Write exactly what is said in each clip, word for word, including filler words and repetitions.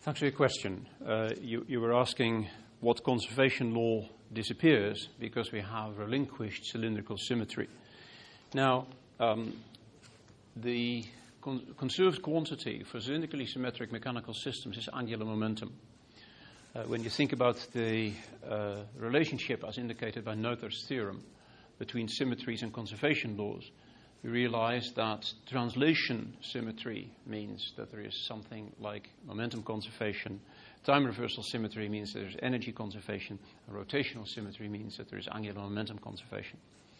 Thanks for your question. Uh, you, you were asking what conservation law disappears because we have relinquished cylindrical symmetry. Now, um, the con conserved quantity for cylindrically symmetric mechanical systems is angular momentum. Uh, when you think about the uh, relationship as indicated by Noether's theorem between symmetries and conservation laws, you realize that translation symmetry means that there is something like momentum conservation. Time reversal symmetry means that there's energy conservation. And rotational symmetry means that there is angular momentum conservation.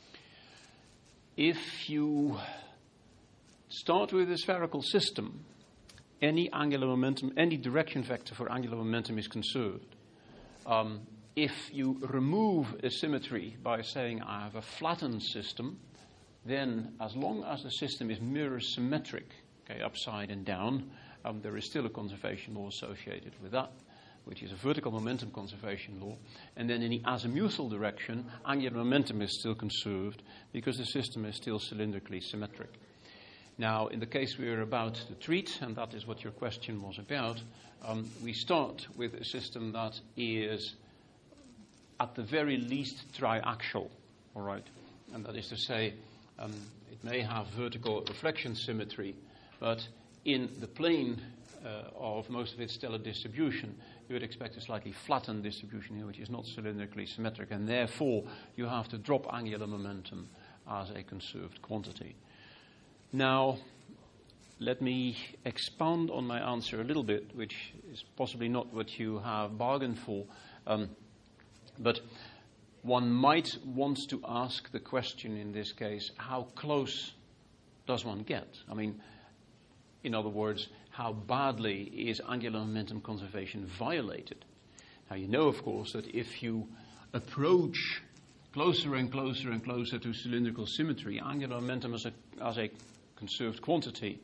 If you start with a spherical system, any angular momentum, any direction vector for angular momentum is conserved. Um, if you remove a symmetry by saying I have a flattened system, then as long as the system is mirror symmetric, okay, upside and down, um, there is still a conservation law associated with that, which is a vertical momentum conservation law. And then in the azimuthal direction, angular momentum is still conserved because the system is still cylindrically symmetric. Now, in the case we are about to treat, and that is what your question was about, um, we start with a system that is at the very least triaxial, all right? And that is to say, um, it may have vertical reflection symmetry, but in the plane uh, of most of its stellar distribution, you would expect a slightly flattened distribution here, which is not cylindrically symmetric, and therefore you have to drop angular momentum as a conserved quantity. Now, let me expound on my answer a little bit, which is possibly not what you have bargained for, um, but one might want to ask the question in this case, how close does one get? I mean, in other words, how badly is angular momentum conservation violated? Now, you know, of course, that if you approach closer and closer and closer to cylindrical symmetry, angular momentum as a, as a conserved quantity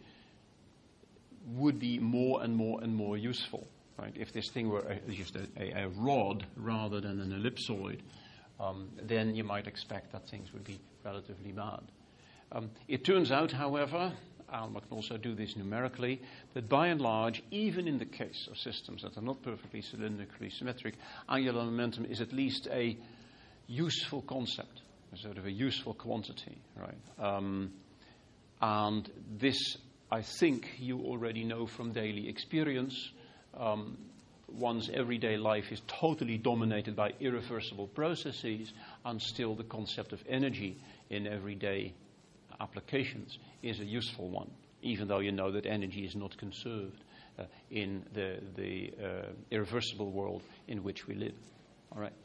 would be more and more and more useful, right? If this thing were a, just a, a, a rod rather than an ellipsoid, um, then you might expect that things would be relatively bad. Um, it turns out, however, and one can also do this numerically, that by and large, even in the case of systems that are not perfectly cylindrically symmetric, angular momentum is at least a useful concept, a sort of a useful quantity, right? Um, and this, I think, you already know from daily experience. Um, one's everyday life is totally dominated by irreversible processes, and still the concept of energy in everyday applications is a useful one, even though you know that energy is not conserved uh, in the, the uh, irreversible world in which we live. All right.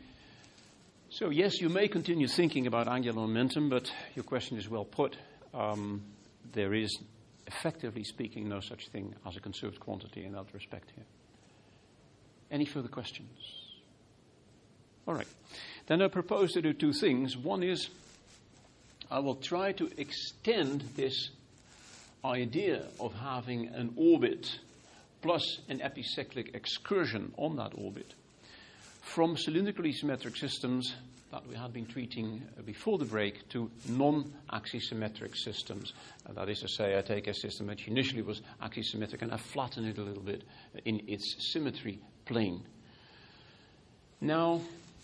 So yes, you may continue thinking about angular momentum, but your question is well put. Um, there is, effectively speaking, no such thing as a conserved quantity in that respect here. Any further questions? All right. Then I propose to do two things. One is, I will try to extend this idea of having an orbit plus an epicyclic excursion on that orbit from cylindrically symmetric systems that we had been treating before the break to non-axisymmetric systems. Uh, that is to say, I take a system which initially was axisymmetric and I flatten it a little bit in its symmetry plane. Now,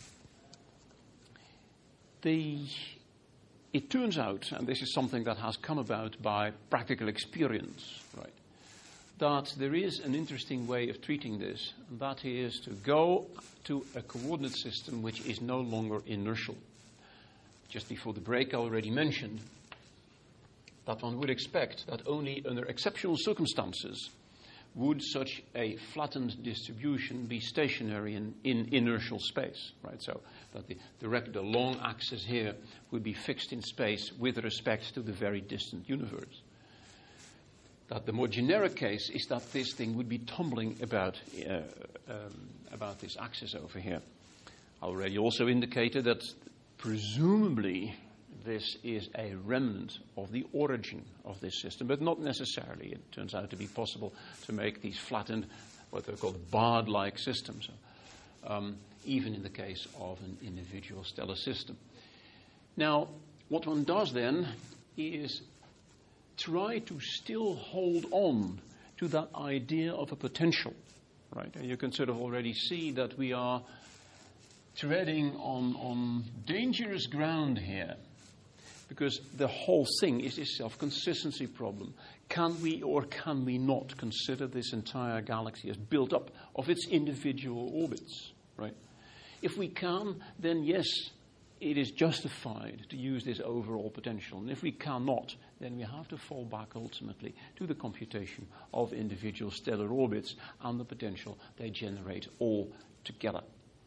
the... It turns out, and this is something that has come about by practical experience, right, that there is an interesting way of treating this, and that is to go to a coordinate system which is no longer inertial. Just before the break, I already mentioned that one would expect that only under exceptional circumstances would such a flattened distribution be stationary in, in inertial space, right? So that the, the, rec- the long axis here would be fixed in space with respect to the very distant universe. That the more generic case is that this thing would be tumbling about, uh, um, about this axis over here. I already also indicated that presumably this is a remnant of the origin of this system, but not necessarily. It turns out to be possible to make these flattened, what they're called barred-like systems, um, even in the case of an individual stellar system. Now, what one does then is try to still hold on to that idea of a potential, right? And you can sort of already see that we are treading on, on dangerous ground here, because the whole thing is this self-consistency problem. Can we or can we not consider this entire galaxy as built up of its individual orbits, right? If we can, then yes, it is justified to use this overall potential. And if we cannot, then we have to fall back ultimately to the computation of individual stellar orbits and the potential they generate all together.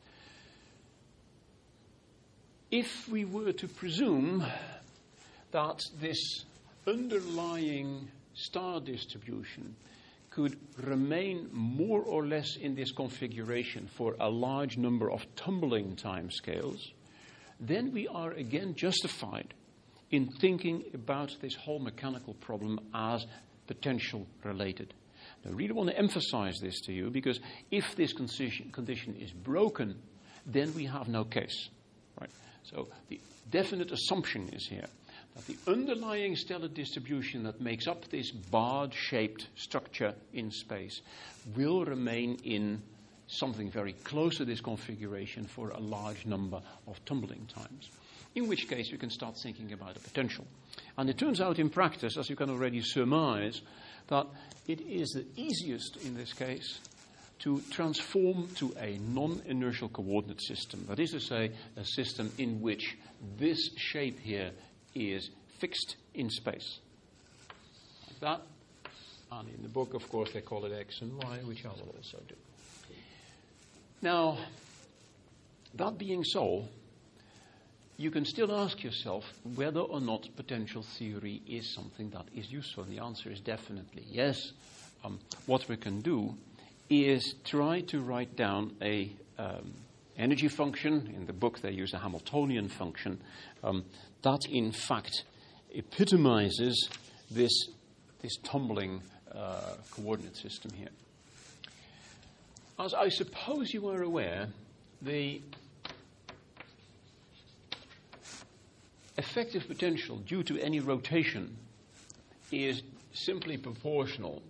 If we were to presume that this underlying star distribution could remain more or less in this configuration for a large number of tumbling timescales, then we are again justified in thinking about this whole mechanical problem as potential related. I really want to emphasize this to you, because if this condition, condition is broken, then we have no case, right? So the definite assumption is here that the underlying stellar distribution that makes up this barred-shaped structure in space will remain in something very close to this configuration for a large number of tumbling times, in which case we can start thinking about a potential. And it turns out in practice, as you can already surmise, that it is the easiest in this case to transform to a non-inertial coordinate system. That is to say, a system in which this shape here is fixed in space. Like that. And in the book, of course, they call it X and Y, which I will also do. Now, that being so, you can still ask yourself whether or not potential theory is something that is useful. And the answer is definitely yes. Um, what we can do is try to write down a um, energy function. In the book they use a Hamiltonian function um, that in fact epitomizes this, this tumbling uh, coordinate system here. As I suppose you are aware, the effective potential due to any rotation is simply proportional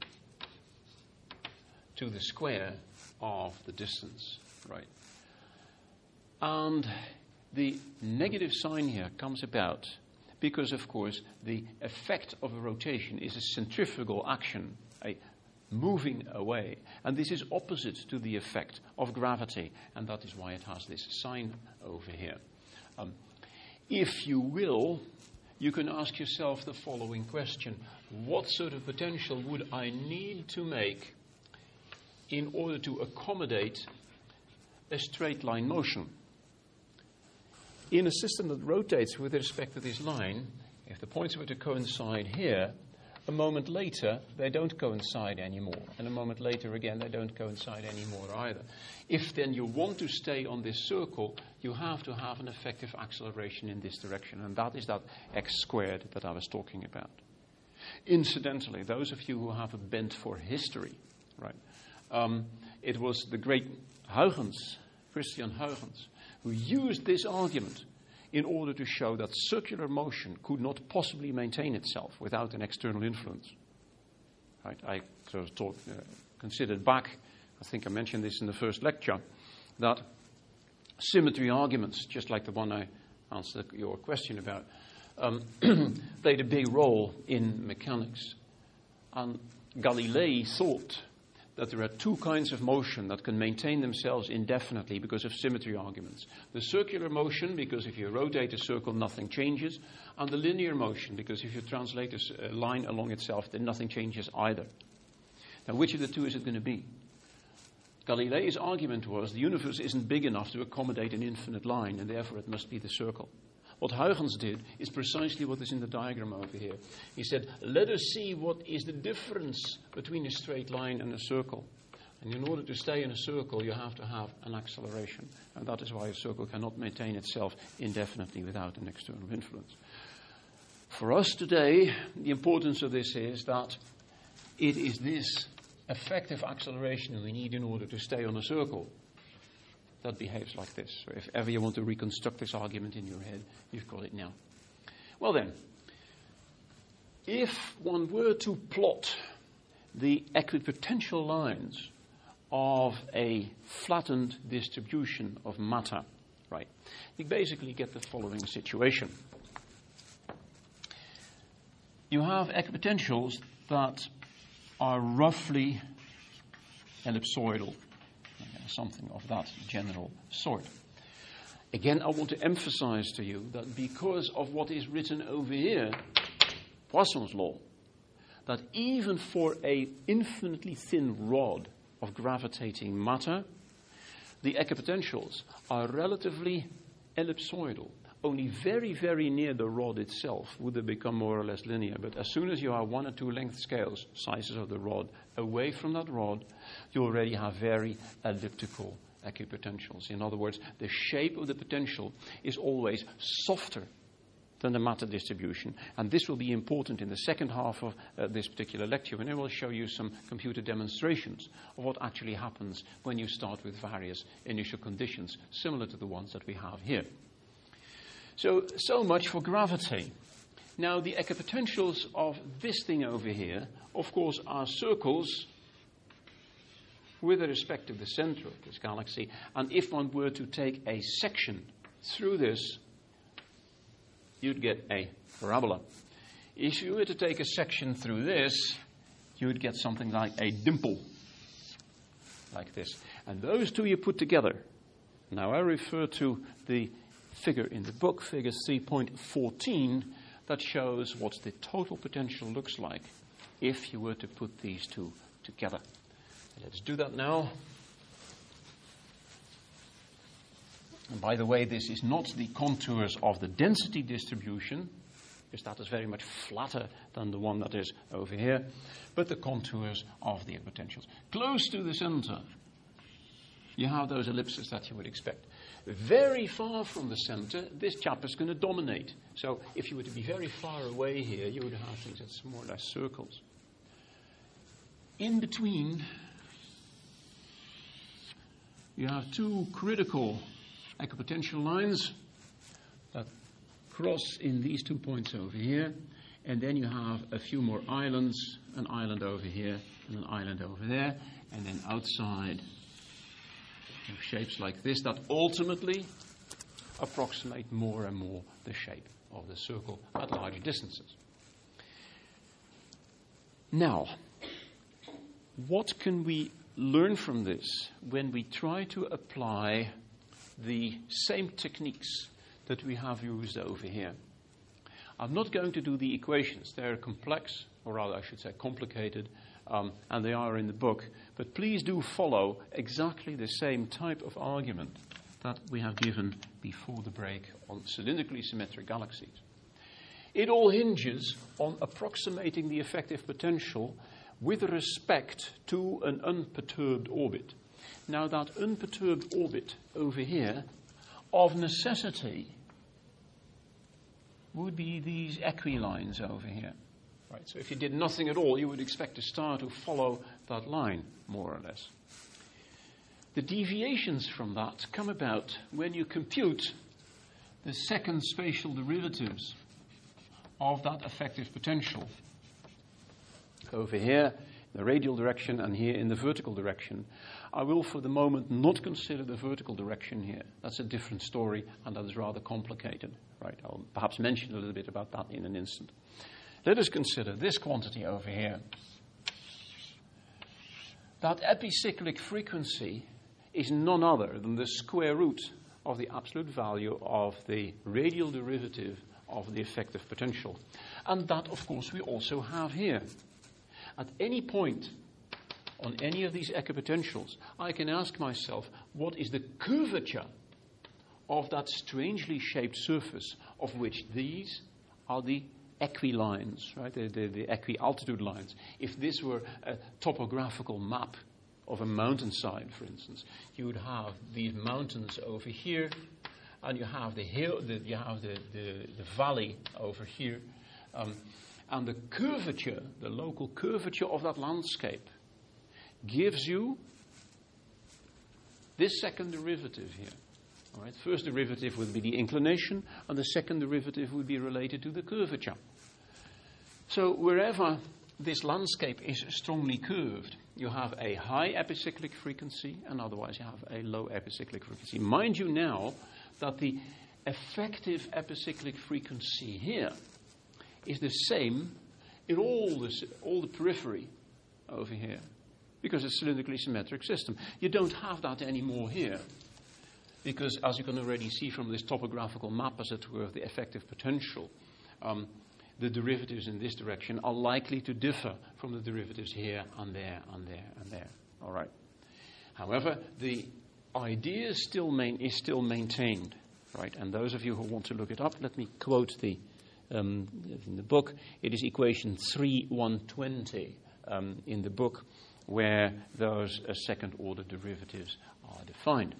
to the square of the distance, right? And the negative sign here comes about because, of course, the effect of a rotation is a centrifugal action, a moving away. And this is opposite to the effect of gravity, and that is why it has this sign over here. Um, if you will, you can ask yourself the following question. What sort of potential would I need to make in order to accommodate a straight line motion? In a system that rotates with respect to this line, if the points were to coincide here, a moment later they don't coincide anymore, and a moment later again they don't coincide anymore either. If then you want to stay on this circle, you have to have an effective acceleration in this direction, and that is that x squared that I was talking about. Incidentally, those of you who have a bent for history, right, um, it was the great Huygens, Christian Huygens, who used this argument in order to show that circular motion could not possibly maintain itself without an external influence. Right? I sort of talk, uh, considered back, I think I mentioned this in the first lecture, that symmetry arguments, just like the one I answered your question about, um, played a big role in mechanics. And Galilei thought that there are two kinds of motion that can maintain themselves indefinitely because of symmetry arguments. The circular motion, because if you rotate a circle, nothing changes, and the linear motion, because if you translate a line along itself, then nothing changes either. Now, which of the two is it going to be? Galilei's argument was the universe isn't big enough to accommodate an infinite line, and therefore it must be the circle. What Huygens did is precisely what is in the diagram over here. He said, let us see what is the difference between a straight line and a circle. And in order to stay in a circle, you have to have an acceleration. And that is why a circle cannot maintain itself indefinitely without an external influence. For us today, the importance of this is that it is this effective acceleration we need in order to stay on a circle that behaves like this. So if ever you want to reconstruct this argument in your head, you've got it now. Well then, if one were to plot the equipotential lines of a flattened distribution of matter, right? You basically get the following situation. You have equipotentials that are roughly ellipsoidal, something of that general sort. Again, I want to emphasize to you that because of what is written over here, Poisson's law, that even for an infinitely thin rod of gravitating matter, the equipotentials are relatively ellipsoidal. Only very, very near the rod itself would they become more or less linear. But as soon as you are one or two length scales, sizes of the rod, away from that rod, you already have very elliptical equipotentials. In other words, the shape of the potential is always softer than the matter distribution. And this will be important in the second half of uh, this particular lecture, when I will show you some computer demonstrations of what actually happens when you start with various initial conditions, similar to the ones that we have here. So, so much for gravity. Now, the equipotentials of this thing over here, of course, are circles with respect to the center of this galaxy. And if one were to take a section through this, you'd get a parabola. If you were to take a section through this, you would get something like a dimple, like this. And those two you put together. Now, I refer to the figure in the book, figure three point one four, that shows what the total potential looks like if you were to put these two together. Let's do that now. And by the way, this is not the contours of the density distribution, because that is very much flatter than the one that is over here, but the contours of the potentials. Close to the center, you have those ellipses that you would expect. Very far from the center, this chap is going to dominate. So if you were to be very far away here, you would have things that's more or less circles. In between, you have two critical equipotential lines that cross in these two points over here, and then you have a few more islands, an island over here and an island over there, and then outside shapes like this that ultimately approximate more and more the shape of the circle at large distances. Now, what can we learn from this when we try to apply the same techniques that we have used over here? I'm not going to do the equations. They're complex, or rather I should say complicated, um, and they are in the book. But please do follow exactly the same type of argument that we have given before the break on cylindrically symmetric galaxies. It all hinges on approximating the effective potential with respect to an unperturbed orbit. Now, that unperturbed orbit over here, of necessity, would be these equilines over here. Right? So if you did nothing at all, you would expect a star to follow that line, more or less. The deviations from that come about when you compute the second spatial derivatives of that effective potential. Over here, in the radial direction, and here in the vertical direction. I will, for the moment, not consider the vertical direction here. That's a different story, and that is rather complicated. Right? I'll perhaps mention a little bit about that in an instant. Let us consider this quantity over here. That epicyclic frequency is none other than the square root of the absolute value of the radial derivative of the effective potential. And that, of course, we also have here. At any point on any of these equipotentials, I can ask myself, what is the curvature of that strangely shaped surface of which these are the equilines, right? The, the, the equi-altitude lines. If this were a topographical map of a mountainside, for instance, you would have these mountains over here, and you have the hill, the, you have the, the, the valley over here, um, and the curvature, the local curvature of that landscape, gives you this second derivative here. All right, first derivative would be the inclination, and the second derivative would be related to the curvature. So wherever this landscape is strongly curved. You have a high epicyclic frequency, and otherwise you have a low epicyclic frequency. Mind you now that the effective epicyclic frequency here is the same in all the, all the periphery over here, because it's a cylindrically symmetric system. You don't have that anymore here, because as you can already see from this topographical map, as it were, of the effective potential, um, the derivatives in this direction are likely to differ from the derivatives here and there and there and there. All right. However, the idea still main, is still maintained, right? And those of you who want to look it up, let me quote the um, in the book. It is equation three one twenty um, in the book, where those uh, second-order derivatives are defined.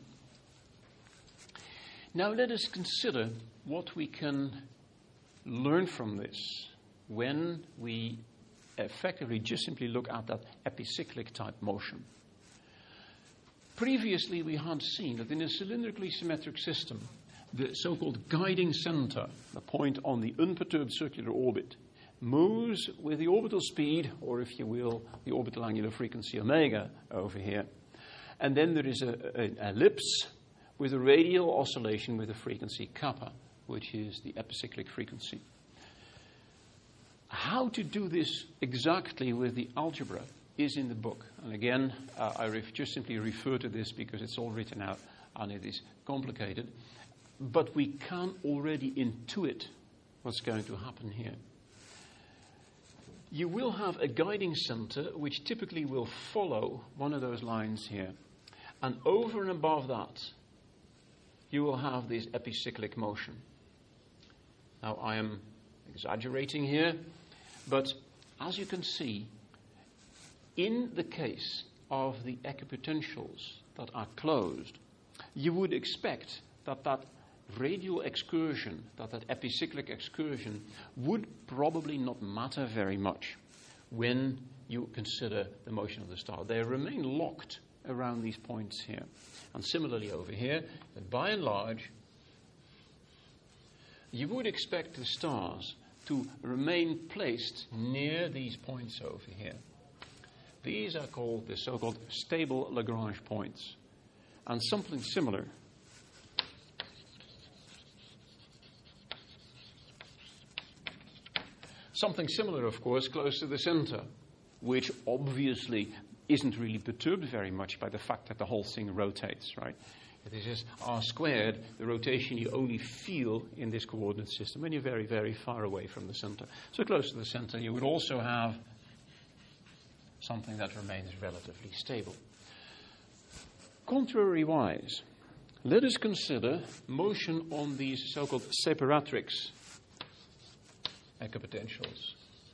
Now let us consider what we can learn from this when we effectively just simply look at that epicyclic type motion. Previously we had seen that in a cylindrically symmetric system, the so-called guiding center, the point on the unperturbed circular orbit, moves with the orbital speed, or if you will, the orbital angular frequency omega over here. And then there is an ellipse with a radial oscillation with a frequency kappa, which is the epicyclic frequency. How to do this exactly with the algebra is in the book. And again, uh, I ref- just simply refer to this because it's all written out and it is complicated. But we can already intuit what's going to happen here. You will have a guiding center which typically will follow one of those lines here. And over and above that, you will have this epicyclic motion. Now, I am exaggerating here, but as you can see, in the case of the equipotentials that are closed, you would expect that that radial excursion, that that epicyclic excursion, would probably not matter very much when you consider the motion of the star. They remain locked around these points here. And similarly over here, but by and large, you would expect the stars to remain placed near these points over here. These are called the so-called stable Lagrange points. And something similar Something similar, of course, close to the center, which obviously isn't really perturbed very much by the fact that the whole thing rotates, right? This is r squared, the rotation you only feel in this coordinate system when you're very, very far away from the center. So close to the center, you would also have something that remains relatively stable. Contrariwise, let us consider motion on these so-called separatrix equipotentials.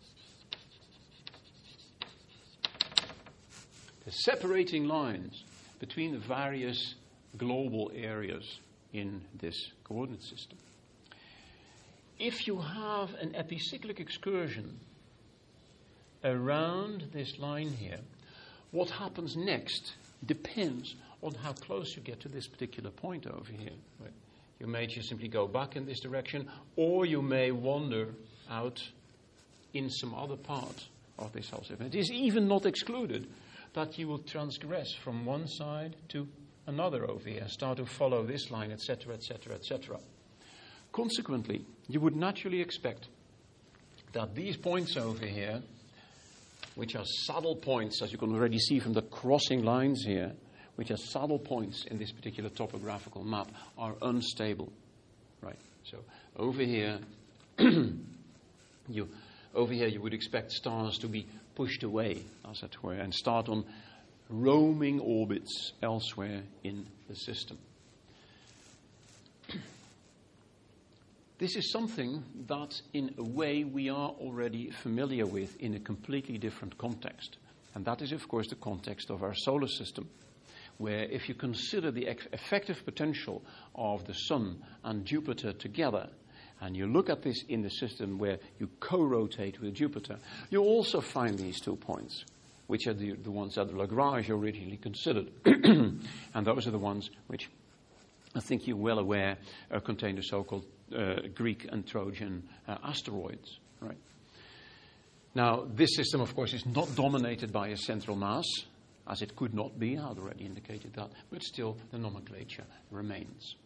The separating lines between the various global areas in this coordinate system. If you have an epicyclic excursion around this line here, what happens next depends on how close you get to this particular point over here. Right? You may just simply go back in this direction, or you may wander out in some other part of this whole system. It is even not excluded that you will transgress from one side to another over here, start to follow this line, et cetera, et cetera, et cetera. Consequently, you would naturally expect that these points over here, which are saddle points, as you can already see from the crossing lines here, which are saddle points in this particular topographical map, are unstable. Right. So over here, you over here you would expect stars to be pushed away, as it were, and start on roaming orbits elsewhere in the system. This is something that, in a way, we are already familiar with in a completely different context. And that is, of course, the context of our solar system, where if you consider the ex- effective potential of the Sun and Jupiter together, and you look at this in the system where you co-rotate with Jupiter, you also find these two points, which are the, the ones that Lagrange originally considered. And those are the ones which I think you're well aware uh, contain the so-called uh, Greek and Trojan uh, asteroids. Right? Now, this system, of course, is not dominated by a central mass, as it could not be. I had already indicated that, but still the nomenclature remains.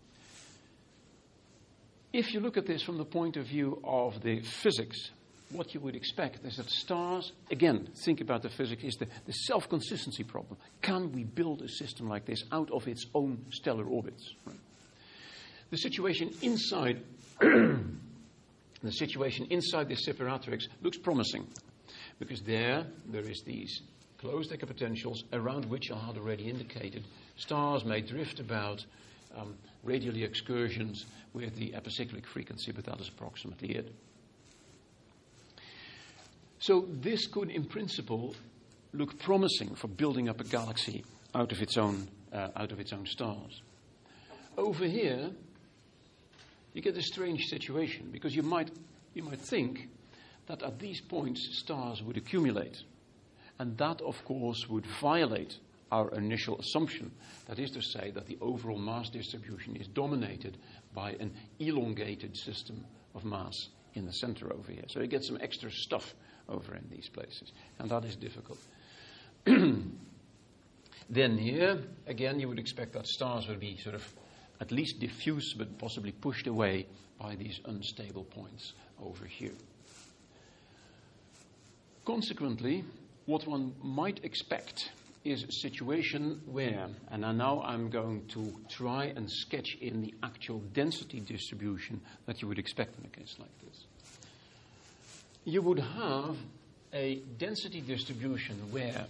If you look at this from the point of view of the physics, what you would expect is that stars, again, think about the physics, is the, the self-consistency problem. Can we build a system like this out of its own stellar orbits? Right? The situation inside the situation inside this separatrix looks promising, because there there is these closed equipotentials around which I had already indicated stars may drift about, um, radially excursions with the epicyclic frequency, but that is approximately it. So this could, in principle, look promising for building up a galaxy out of its own uh, out of its own stars. Over here, you get a strange situation, because you might you might think that at these points stars would accumulate, and that, of course, would violate our initial assumption. That is to say that the overall mass distribution is dominated by an elongated system of mass in the center over here. So you get some extra stuff over in these places, and that is difficult. Then here, again, you would expect that stars would be sort of at least diffuse, but possibly pushed away by these unstable points over here. Consequently, what one might expect is a situation where, and now I'm going to try and sketch in the actual density distribution that you would expect in a case like this. You would have a density distribution where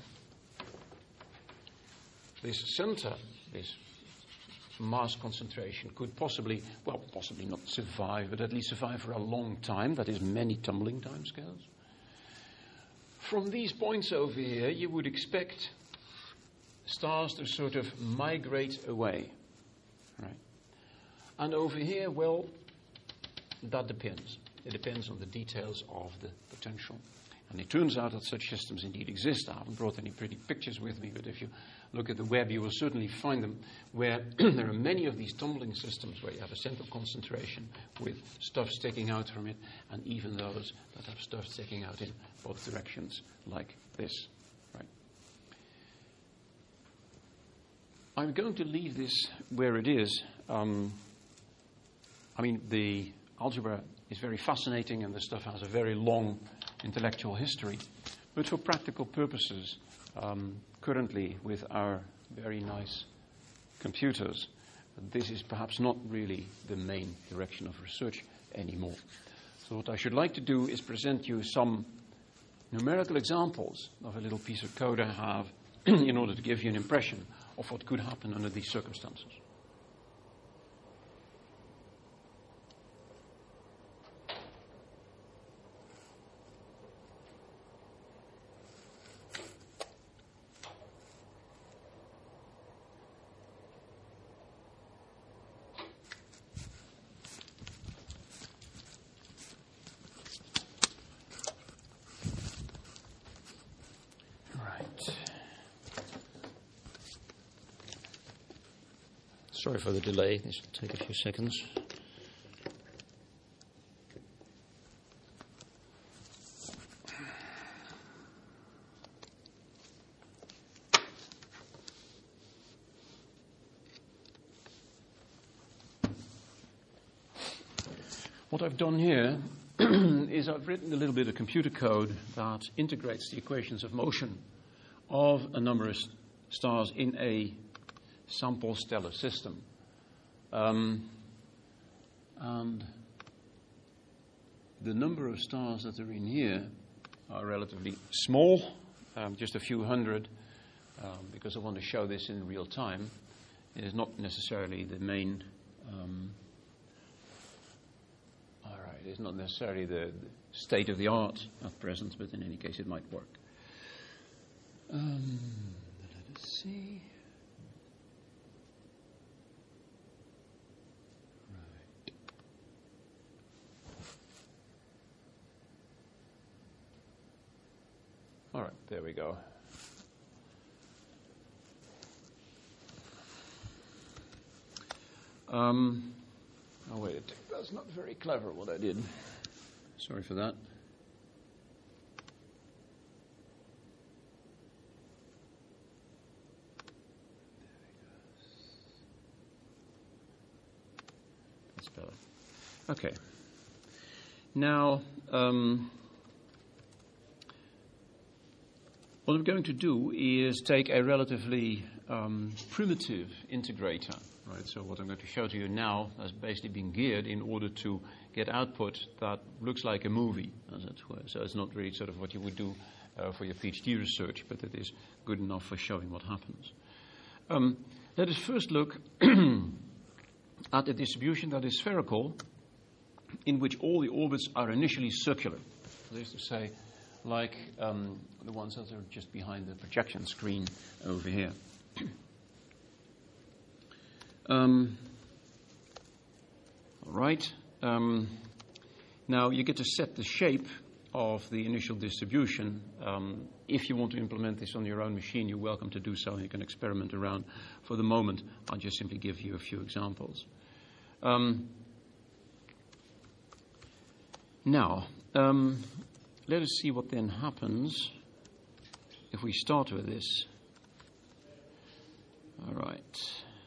this center, this mass concentration, could possibly, well, possibly not survive, but at least survive for a long time, that is many tumbling timescales. From these points over here, you would expect stars to sort of migrate away, right? And over here, well, that depends. It depends on the details of the potential. And it turns out that such systems indeed exist. I haven't brought any pretty pictures with me, but if you look at the web, you will certainly find them, where there are many of these tumbling systems where you have a central concentration with stuff sticking out from it, and even those that have stuff sticking out in both directions, like this. Right? I'm going to leave this where it is. Um, I mean, the algebra is very fascinating, and the stuff has a very long intellectual history. But for practical purposes, um, currently with our very nice computers, this is perhaps not really the main direction of research anymore. So what I should like to do is present you some numerical examples of a little piece of code I have in order to give you an impression of what could happen under these circumstances. Sorry for the delay. This will take a few seconds. What I've done here is I've written a little bit of computer code that integrates the equations of motion of a number of stars in a sample stellar system. Um, and the number of stars that are in here are relatively small, um, just a few hundred, um, because I want to show this in real time. It is not necessarily the main, um, all right, it's not necessarily the, the state of the art at present, but in any case it might work. Um, let us see. All right, there we go. Um, oh, wait, that's not very clever what I did. Sorry for that. stellar. Okay. Now, um, what I'm going to do is take a relatively um, primitive integrator. Right, so what I'm going to show to you now has basically been geared in order to get output that looks like a movie, as it were. So it's not really sort of what you would do uh, for your PhD research, but it is good enough for showing what happens. Um, let us first look at a distribution that is spherical, in which all the orbits are initially circular. That is to say, like um, the ones that are just behind the projection screen over here. Um, all right. Um, now you get to set the shape of the initial distribution. Um, if you want to implement this on your own machine, you're welcome to do so. You can experiment around. For the moment, I'll just simply give you a few examples. Um, now, um, let us see what then happens if we start with this. All right.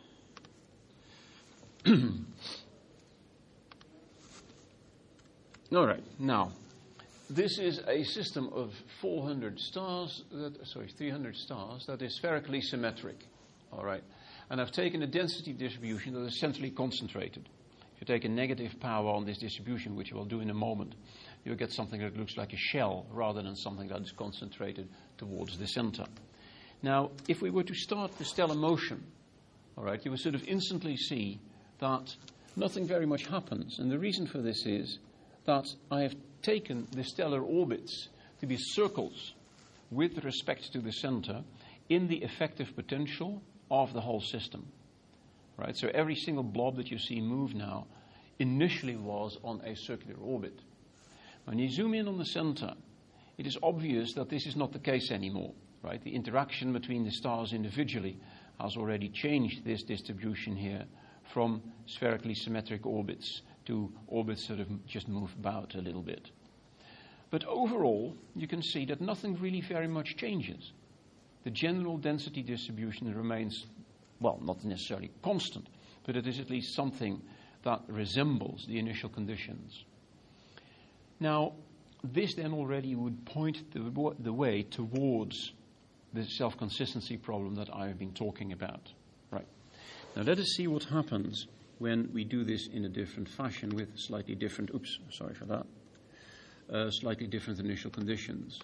All right. Now, this is a system of four hundred stars, that, sorry, three hundred stars that is spherically symmetric. All right. And I've taken a density distribution that is centrally concentrated. If you take a negative power on this distribution, which we'll do in a moment, you'll get something that looks like a shell rather than something that is concentrated towards the center. Now, if we were to start the stellar motion, all right, you will sort of instantly see that nothing very much happens. And the reason for this is that I have taken the stellar orbits to be circles with respect to the center in the effective potential of the whole system. Right? So every single blob that you see move now initially was on a circular orbit. When you zoom in on the center, it is obvious that this is not the case anymore. Right? The interaction between the stars individually has already changed this distribution here from spherically symmetric orbits to orbits that have just move about a little bit. But overall, you can see that nothing really very much changes. The general density distribution remains, well, not necessarily constant, but it is at least something that resembles the initial conditions. Now, this then already would point the, the way towards the self-consistency problem that I have been talking about. Right. Now let us see what happens when we do this in a different fashion with slightly different, oops, sorry for that, uh, slightly different initial conditions.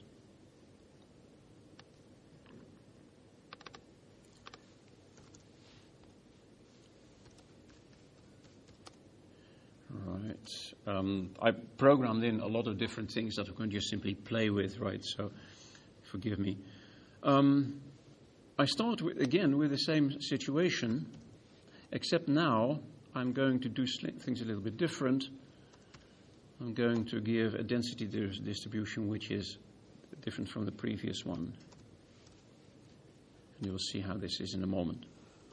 Right. Um, I programmed in a lot of different things that we can just simply play with, right? So forgive me. Um, I start with, again with the same situation, except now I'm going to do things a little bit different. I'm going to give a density distribution which is different from the previous one. And you'll see how this is in a moment.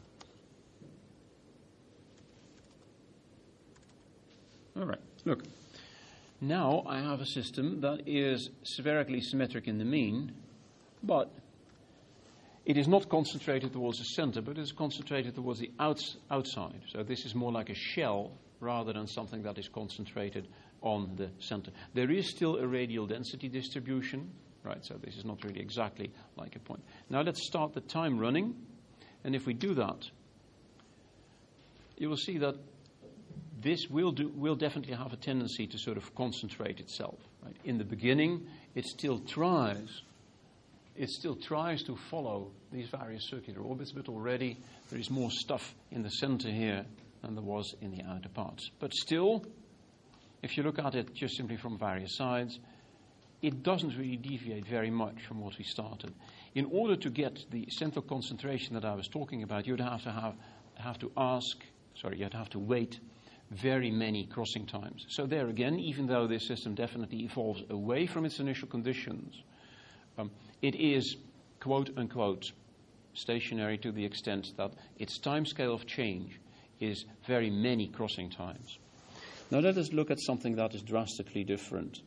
All right, look. Now I have a system that is spherically symmetric in the mean, but it is not concentrated towards the center, but it is concentrated towards the outs- outside. So this is more like a shell rather than something that is concentrated on the center. There is still a radial density distribution, right? So this is not really exactly like a point. Now let's start the time running. And if we do that, you will see that this will do, will definitely have a tendency to sort of concentrate itself. Right? In the beginning, it still tries, it still tries to follow these various circular orbits, but already there is more stuff in the center here than there was in the outer parts. But still, if you look at it just simply from various sides, it doesn't really deviate very much from what we started. In order to get the central concentration that I was talking about, you'd have to have, have to ask, sorry, you'd have to wait very many crossing times. So there again, even though this system definitely evolves away from its initial conditions, um, it is, quote unquote, stationary to the extent that its time scale of change is very many crossing times. Now let us look at something that is drastically different.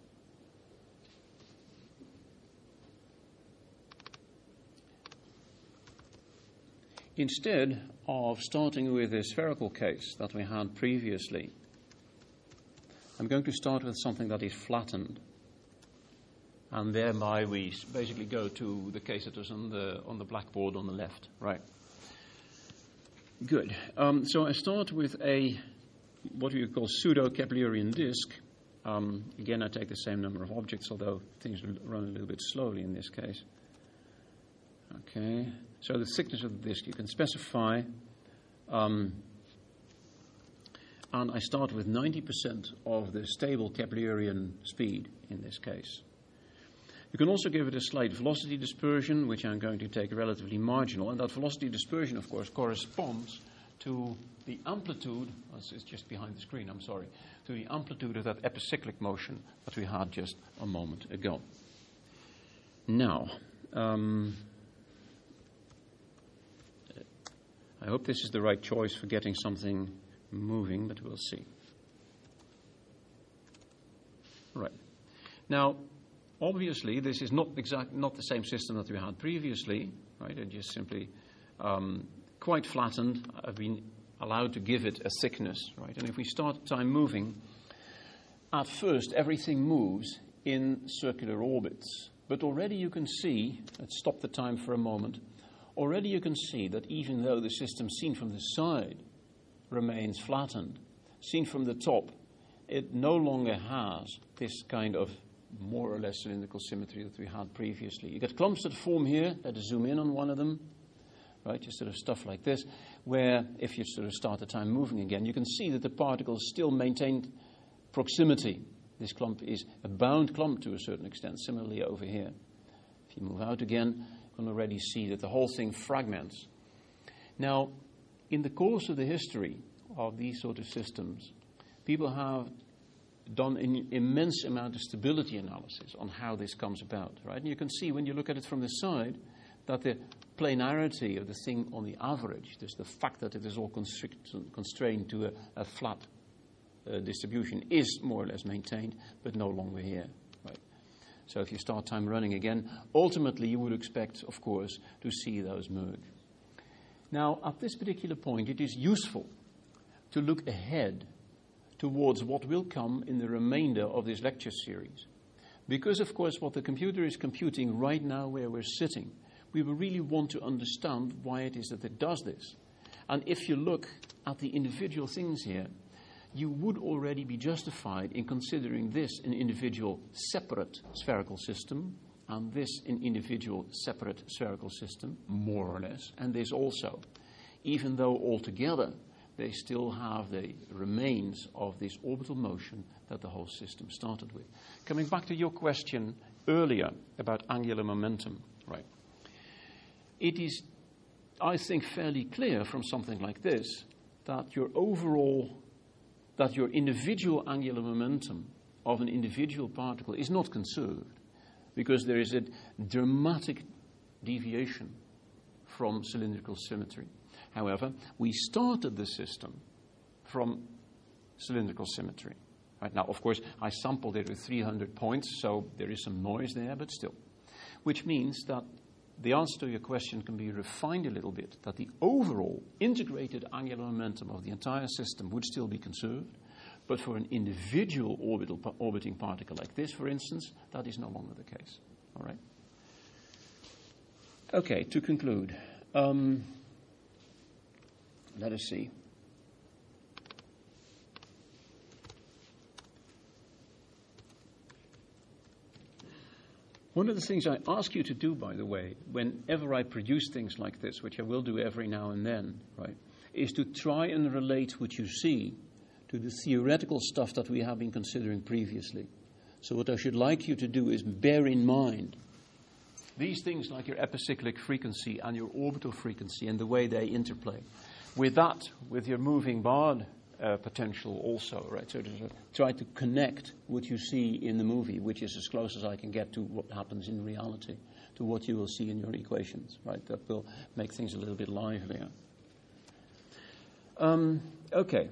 Instead of starting with a spherical case that we had previously, I'm going to start with something that is flattened. And thereby we basically go to the case that is on the, on the blackboard on the left. Right. Good. Um, so I start with a, what we call pseudo-Keplerian disk. Um, again, I take the same number of objects, although things run a little bit slowly in this case. Okay. So the thickness of the disk you can specify. Um, and I start with ninety percent of the stable Keplerian speed in this case. You can also give it a slight velocity dispersion, which I'm going to take relatively marginal. And that velocity dispersion, of course, corresponds to the amplitude, oh, it's just behind the screen, I'm sorry, to the amplitude of that epicyclic motion that we had just a moment ago. Now, um, I hope this is the right choice for getting something moving, but we'll see. Right. Now, obviously, this is not exact, not the same system that we had previously, right? It just simply um, quite flattened. I've been allowed to give it a thickness, right? And if we start time moving, at first everything moves in circular orbits. But already you can see, let's stop the time for a moment, already you can see that even though the system seen from the side remains flattened, seen from the top, it no longer has this kind of more or less cylindrical symmetry that we had previously. You get clumps that form here. Let's zoom in on one of them, right? Just sort of stuff like this, where if you sort of start the time moving again, you can see that the particles still maintain proximity. This clump is a bound clump to a certain extent. Similarly over here. If you move out again, you can already see that the whole thing fragments. Now, in the course of the history of these sort of systems, people have done an immense amount of stability analysis on how this comes about, right? And you can see when you look at it from the side that the planarity of the thing on the average, there's the fact that it is all constrict, constrained to a, a flat uh, distribution, is more or less maintained, but no longer here, right? So if you start time running again, ultimately you would expect, of course, to see those merge. Now, at this particular point, it is useful to look ahead towards what will come in the remainder of this lecture series. Because, of course, what the computer is computing right now where we're sitting, we will really want to understand why it is that it does this. And if you look at the individual things here, you would already be justified in considering this an individual separate spherical system, and this an individual separate spherical system, more or less, and this also, even though altogether they still have the remains of this orbital motion that the whole system started with. Coming back to your question earlier about angular momentum, right? It is, I think, fairly clear from something like this that your overall, that your individual angular momentum of an individual particle is not conserved because there is a dramatic deviation from cylindrical symmetry. However, we started the system from cylindrical symmetry. Right now, of course, I sampled it with three hundred points, so there is some noise there, but still. Which means that the answer to your question can be refined a little bit, that the overall integrated angular momentum of the entire system would still be conserved, but for an individual orbital, orbiting particle like this, for instance, that is no longer the case. All right? Okay, to conclude. Um, Let us see. One of the things I ask you to do, by the way, whenever I produce things like this, which I will do every now and then, right, is to try and relate what you see to the theoretical stuff that we have been considering previously. So what I should like you to do is bear in mind these things like your epicyclic frequency and your orbital frequency and the way they interplay. With that, with your moving barred uh, potential also, right? So to try to connect what you see in the movie, which is as close as I can get to what happens in reality, to what you will see in your equations, right? That will make things a little bit livelier. Um, okay.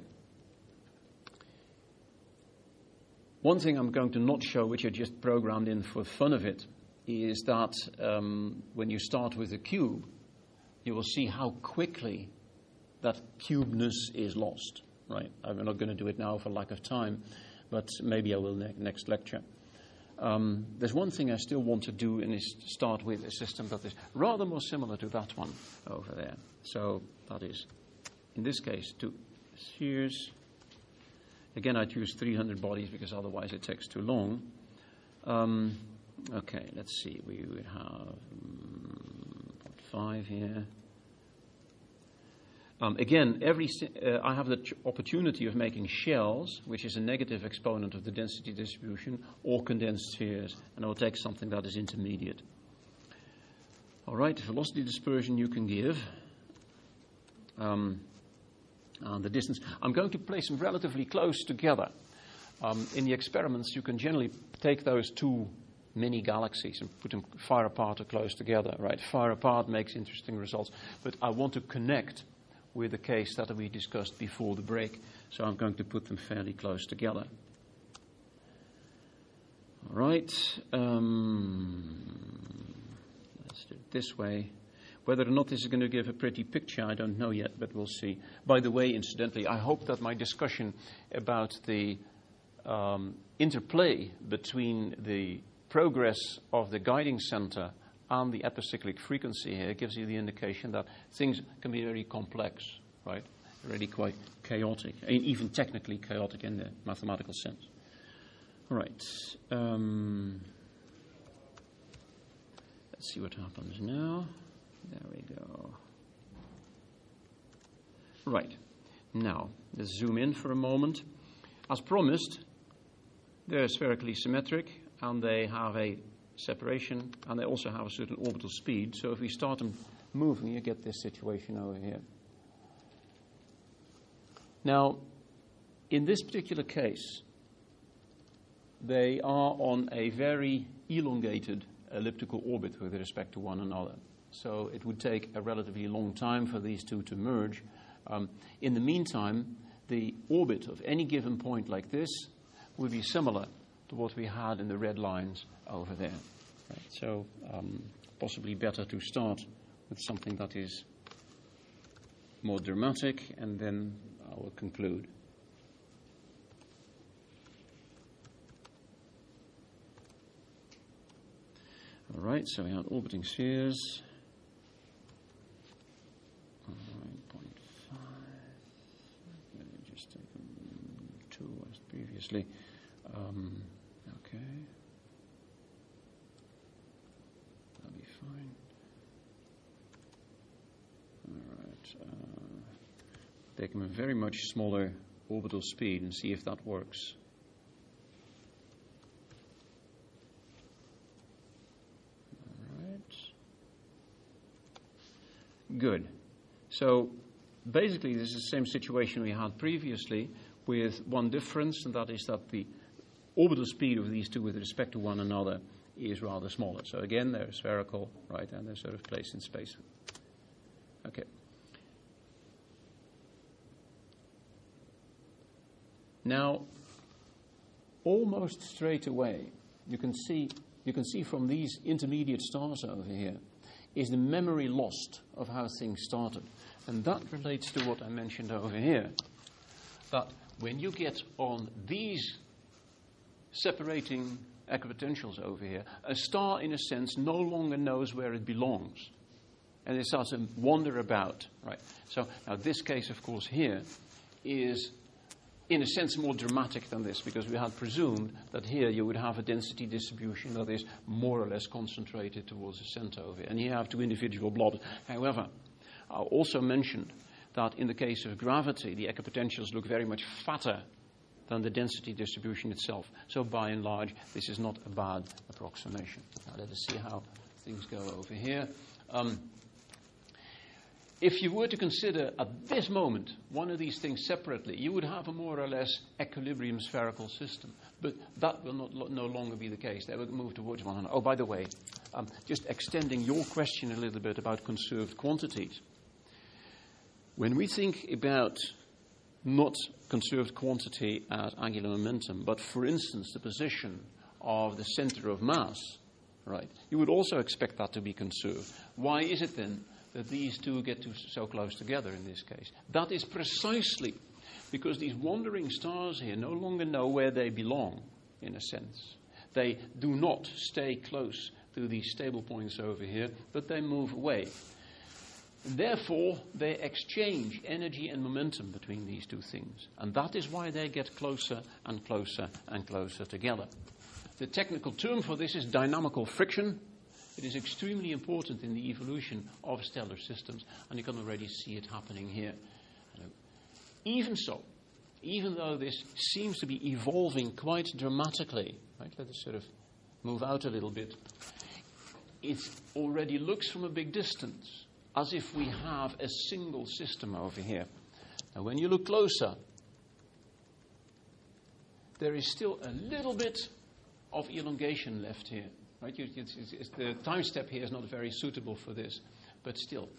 One thing I'm going to not show, which I just programmed in for fun of it, is that um, when you start with a cube, you will see how quickly that cubeness is lost, right? I'm not going to do it now for lack of time, but maybe I will ne- next lecture. Um, there's one thing I still want to do, and is to start with a system that is rather more similar to that one over there. So that is, in this case, two spheres. Again, I choose three hundred bodies because otherwise it takes too long. Um, okay, let's see. We would have um, five here. Um, again, every uh, I have the ch- opportunity of making shells, which is a negative exponent of the density distribution, or condensed spheres, and I will take something that is intermediate. All right, velocity dispersion you can give. Um, and the distance. I'm going to place them relatively close together. Um, in the experiments, you can generally take those two mini galaxies and put them far apart or close together. Right, far apart makes interesting results, but I want to connect with the case that we discussed before the break. So I'm going to put them fairly close together. All right. Um, let's do it this way. Whether or not this is going to give a pretty picture, I don't know yet, but we'll see. By the way, incidentally, I hope that my discussion about the um, interplay between the progress of the guiding center and the epicyclic frequency here gives you the indication that things can be very complex, right? Really quite chaotic, even technically chaotic in the mathematical sense. All right. Um, let's see what happens now. There we go. Right. Now, let's zoom in for a moment. As promised, they're spherically symmetric, and they have a separation, and they also have a certain orbital speed. So if we start them moving, you get this situation over here. Now, in this particular case, they are on a very elongated elliptical orbit with respect to one another. So it would take a relatively long time for these two to merge. Um, in the meantime, the orbit of any given point like this would be similar to what we had in the red lines over there. Right. So um, possibly better to start with something that is more dramatic, and then I will conclude. All right, so we have orbiting spheres. All right, zero point five. Let me just take two as previously. Um, okay. That'll be fine. All right. Uh, take them a very much smaller orbital speed and see if that works. All right. Good. So basically this is the same situation we had previously, with one difference, and that is that the orbital speed of these two with respect to one another is rather smaller. So again, they're spherical, right, and they're sort of placed in space. Okay. Now, almost straight away, you can see you can see from these intermediate stars over here is the memory lost of how things started, and that relates to what I mentioned over here. That when you get on these separating equipotentials over here, a star, in a sense, no longer knows where it belongs, and it starts to wander about. Right. So now this case, of course, here is, in a sense, more dramatic than this, because we had presumed that here you would have a density distribution that is more or less concentrated towards the center over here, and you have two individual blobs. However, I also mentioned that in the case of gravity, the equipotentials look very much fatter than the density distribution itself. So by and large, this is not a bad approximation. Now let us see how things go over here. Um, if you were to consider at this moment one of these things separately, you would have a more or less equilibrium spherical system. But that will not, no longer be the case. They will move towards one another. Oh, by the way, um, just extending your question a little bit about conserved quantities. When we think about not conserved quantity as angular momentum, but for instance the position of the center of mass, right, you would also expect that to be conserved. Why is it then that these two get to so close together in this case? That is precisely because these wandering stars here no longer know where they belong, in a sense. They do not stay close to these stable points over here, but they move away. Therefore, they exchange energy and momentum between these two things. And that is why they get closer and closer and closer together. The technical term for this is dynamical friction. It is extremely important in the evolution of stellar systems, and you can already see it happening here. Even so, even though this seems to be evolving quite dramatically, right, let us sort of move out a little bit, it already looks from a big distance as if we have a single system over here. Now, when you look closer, there is still a little bit of elongation left here. Right? You, it's, it's, it's, the time step here is not very suitable for this, but still.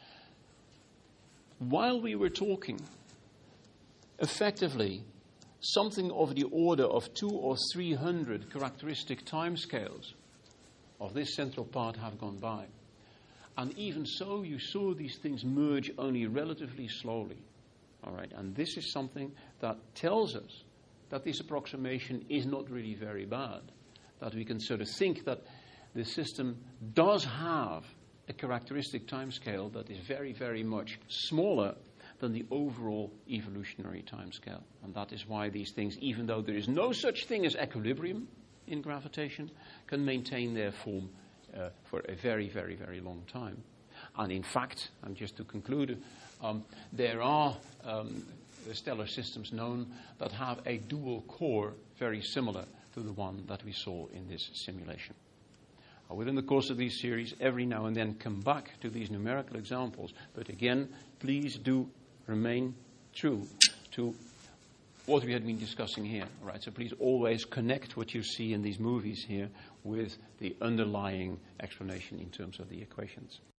While we were talking, effectively, something of the order of two or three hundred characteristic timescales of this central part have gone by. And even so, you saw these things merge only relatively slowly. All right, and this is something that tells us that this approximation is not really very bad. That we can sort of think that the system does have a characteristic timescale that is very, very much smaller than the overall evolutionary timescale. And that is why these things, even though there is no such thing as equilibrium in gravitation, can maintain their form uh, for a very, very, very long time. And in fact, and just to conclude, um, there are um, stellar systems known that have a dual core very similar to the one that we saw in this simulation. Uh, within the course of these series, every now and then come back to these numerical examples, but again, please do remain true to what we had been discussing here. All right? So please always connect what you see in these movies here with the underlying explanation in terms of the equations.